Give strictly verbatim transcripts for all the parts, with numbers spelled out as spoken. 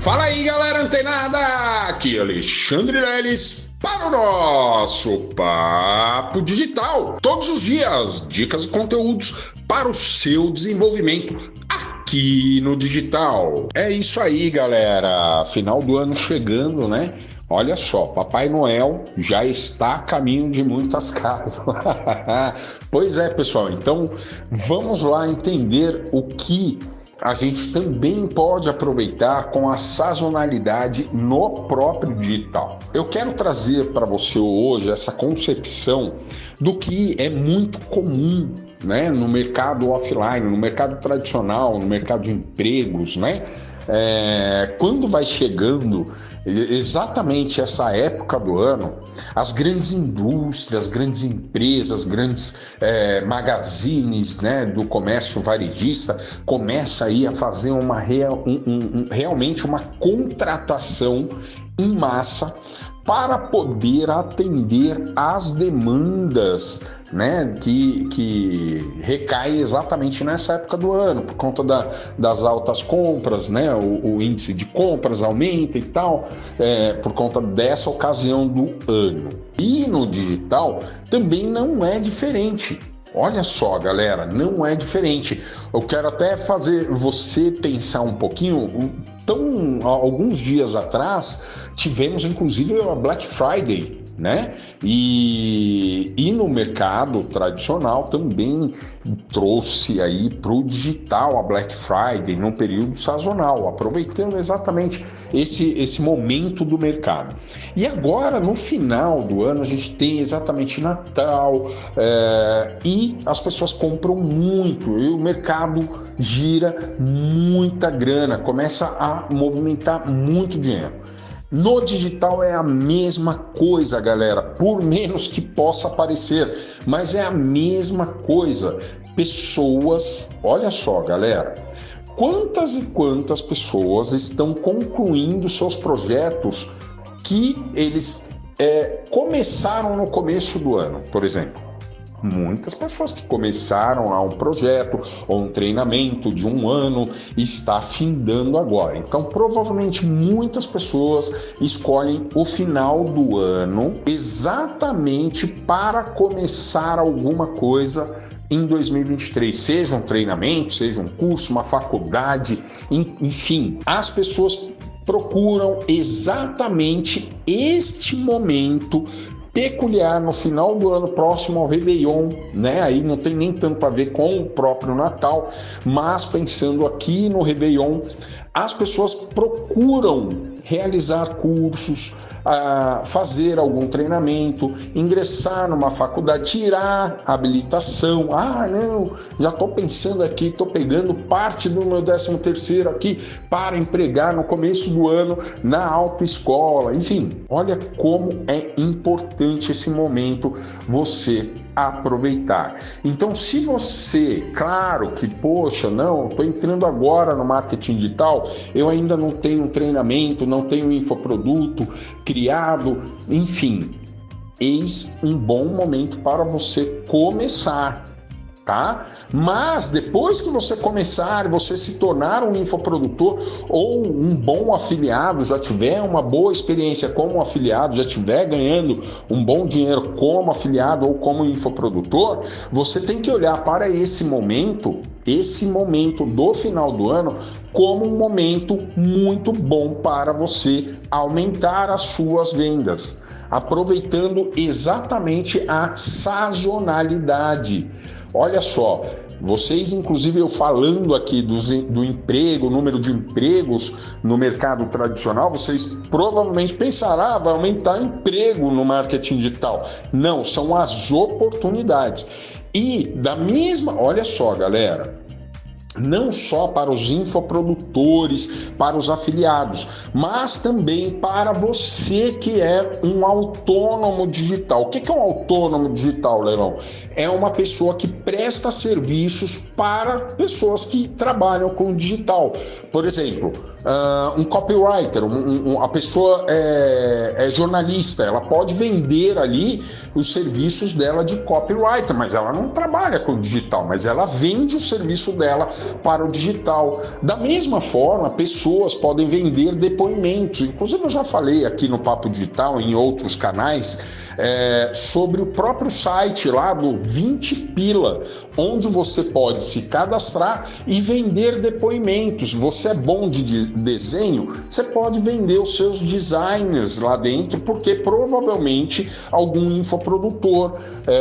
Fala aí, galera antenada! Aqui é Alexandre Leles para o nosso Papo Digital. Todos os dias, dicas e conteúdos para o seu desenvolvimento aqui no digital. É isso aí, galera. Final do ano chegando, né? Olha só, Papai Noel já está a caminho de muitas casas. Pois é, pessoal. Então, vamos lá entender o que a gente também pode aproveitar com a sazonalidade no próprio digital. Eu quero trazer para você hoje essa concepção do que é muito comum, né, no mercado offline, no mercado tradicional, no mercado de empregos, né? É, quando vai chegando exatamente essa época do ano, as grandes indústrias, grandes empresas, grandes é, magazines, né, do comércio varejista começa aí a fazer uma real, um, um, realmente uma contratação em massa para poder atender às demandas, né, que, que recai exatamente nessa época do ano, por conta da, das altas compras, né, o, o índice de compras aumenta e tal, é, por conta dessa ocasião do ano. E no digital também não é diferente. Olha só, galera, não é diferente. Eu quero até fazer você pensar um pouquinho. Então, alguns dias atrás, tivemos inclusive a Black Friday, né? E, e no mercado tradicional também trouxe aí para o digital a Black Friday num período sazonal, aproveitando exatamente esse, esse momento do mercado. E agora, no final do ano, a gente tem exatamente Natal é, e as pessoas compram muito e o mercado gira muita grana, começa a movimentar muito dinheiro. No digital é a mesma coisa, galera, por menos que possa parecer, mas é a mesma coisa. Pessoas, olha só, galera, quantas e quantas pessoas estão concluindo seus projetos que eles é, começaram no começo do ano, por exemplo. Muitas pessoas que começaram lá um projeto ou um treinamento de um ano e está findando agora. Então, provavelmente muitas pessoas escolhem o final do ano exatamente para começar alguma coisa em dois mil e vinte e três, seja um treinamento, seja um curso, uma faculdade, enfim, as pessoas procuram exatamente este momento peculiar no final do ano, próximo ao Réveillon, né? Aí não tem nem tanto a ver com o próprio Natal, mas pensando aqui no Réveillon, as pessoas procuram realizar cursos, a fazer algum treinamento, ingressar numa faculdade, tirar a habilitação. Ah, não, já estou pensando aqui, estou pegando parte do meu décimo terceiro aqui para empregar no começo do ano na autoescola. Enfim, olha como é importante esse momento você aproveitar. Então, se você, claro que, poxa, não, estou entrando agora no marketing digital, eu ainda não tenho um treinamento, não tenho um infoproduto criado, enfim, eis um bom momento para você começar, tá? Mas depois que você começar, você se tornar um infoprodutor ou um bom afiliado, já tiver uma boa experiência como afiliado, já tiver ganhando um bom dinheiro como afiliado ou como infoprodutor, você tem que olhar para esse momento, esse momento do final do ano, como um momento muito bom para você aumentar as suas vendas, aproveitando exatamente a sazonalidade. Olha só, vocês, inclusive eu falando aqui do, do emprego, o número de empregos no mercado tradicional, vocês provavelmente pensarão, ah, vai aumentar emprego no marketing digital. Não, são as oportunidades. E da mesma, olha só, galera, não só para os infoprodutores, para os afiliados, mas também para você que é um autônomo digital. O que é um autônomo digital, Leilão? É uma pessoa que presta serviços para pessoas que trabalham com digital. Por exemplo, uh, um copywriter, um, um, a pessoa é, é jornalista, ela pode vender ali os serviços dela de copywriter, mas ela não trabalha com digital, mas ela vende o serviço dela para o digital. Da mesma forma, pessoas podem vender depoimentos. Inclusive, eu já falei aqui no Papo Digital, em outros canais, É, sobre o próprio site lá do vinte Pila, onde você pode se cadastrar e vender depoimentos. Você é bom de desenho, você pode vender os seus designers lá dentro, porque provavelmente algum infoprodutor,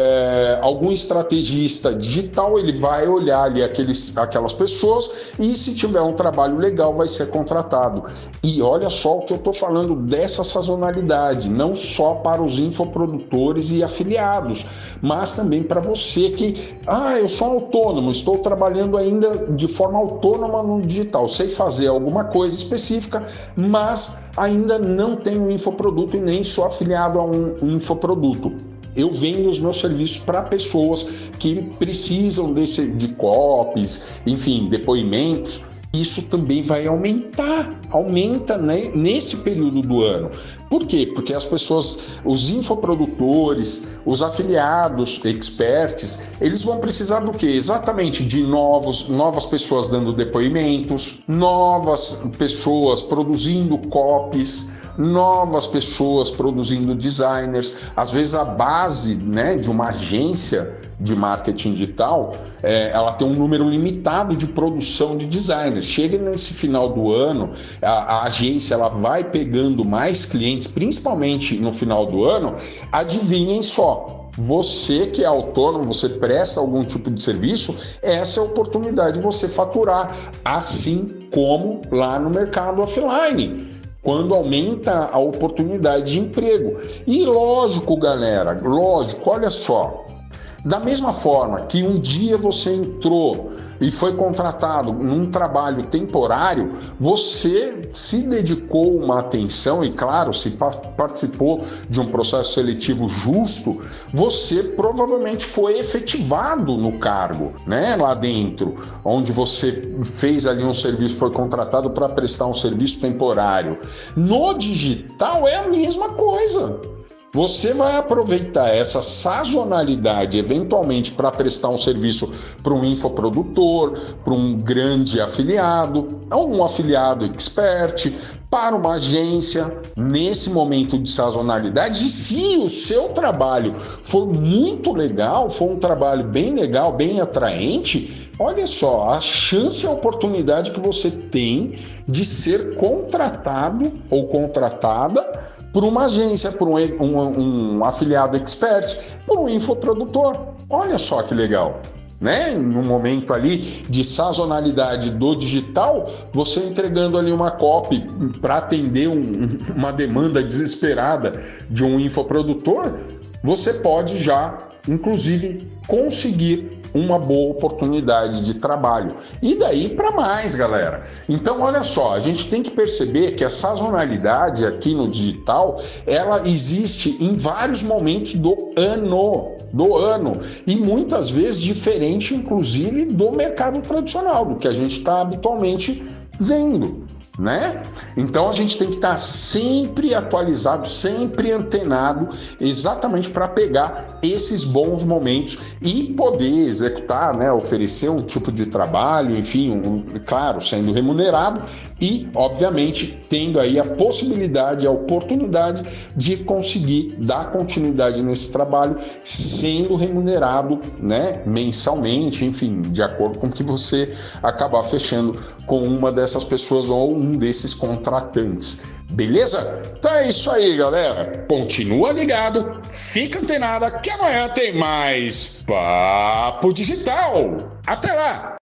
é, algum estrategista digital, ele vai olhar ali aqueles, aquelas pessoas e, se tiver um trabalho legal, vai ser contratado. E olha só o que eu estou falando dessa sazonalidade, não só para os infoprodutores produtores e afiliados, mas também para você que, ah, eu sou autônomo, estou trabalhando ainda de forma autônoma no digital, sei fazer alguma coisa específica, mas ainda não tenho um infoproduto e nem sou afiliado a um infoproduto. Eu vendo os meus serviços para pessoas que precisam desse, de copies, enfim, depoimentos. Isso também vai aumentar, aumenta, né, nesse período do ano. Por quê? Porque as pessoas, os infoprodutores, os afiliados, experts, eles vão precisar do quê? Exatamente de novos, novas pessoas dando depoimentos, novas pessoas produzindo copies, novas pessoas produzindo designers. Às vezes a base, né, de uma agência de marketing digital, é, ela tem um número limitado de produção de designers. Chega nesse final do ano, a, a agência ela vai pegando mais clientes, principalmente no final do ano. Adivinhem só, você que é autônomo, você presta algum tipo de serviço, essa é a oportunidade de você faturar, assim como lá no mercado offline, quando aumenta a oportunidade de emprego. E lógico, galera, lógico, olha só, da mesma forma que um dia você entrou e foi contratado num trabalho temporário, você se dedicou uma atenção e, claro, se participou de um processo seletivo justo, você provavelmente foi efetivado no cargo, né, lá dentro, onde você fez ali um serviço, foi contratado para prestar um serviço temporário. No digital é a mesma coisa. Você vai aproveitar essa sazonalidade eventualmente para prestar um serviço para um infoprodutor, para um grande afiliado, ou um afiliado expert, para uma agência, nesse momento de sazonalidade. E se o seu trabalho for muito legal, for um trabalho bem legal, bem atraente, olha só, a chance e a oportunidade que você tem de ser contratado ou contratada por uma agência, por um, um, um afiliado expert, por um infoprodutor. Olha só que legal, né? No momento ali de sazonalidade do digital, você entregando ali uma copy para atender um, uma demanda desesperada de um infoprodutor, você pode já, inclusive, conseguir uma boa oportunidade de trabalho. E daí para mais, galera. Então, olha só, a gente tem que perceber que a sazonalidade aqui no digital, ela existe em vários momentos do ano, do ano, e muitas vezes diferente, inclusive, do mercado tradicional, do que a gente está habitualmente vendo, né? Então a gente tem que estar sempre atualizado, sempre antenado, exatamente para pegar esses bons momentos e poder executar, né, oferecer um tipo de trabalho, enfim, um, claro, sendo remunerado e, obviamente, tendo aí a possibilidade, a oportunidade de conseguir dar continuidade nesse trabalho sendo remunerado, né, mensalmente, enfim, de acordo com o que você acabar fechando com uma dessas pessoas ou um desses contratantes. Beleza? Então é isso aí, galera. Continua ligado, fica antenada que amanhã tem mais Papo Digital. Até lá!